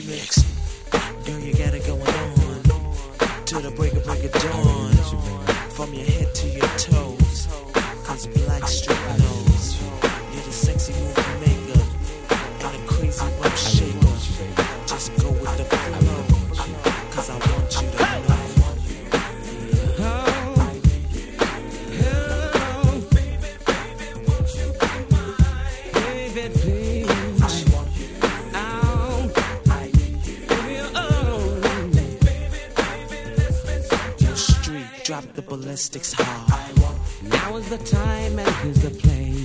remix. Girl, you got it going on till the break of dawn. From your head to your toes, 'cause black strip knows you're the sexy movie maker and a crazy rump shaker. Just go with the flow, 'cause I want you to know. Drop the ballistics hard. Now is the time and here's the place.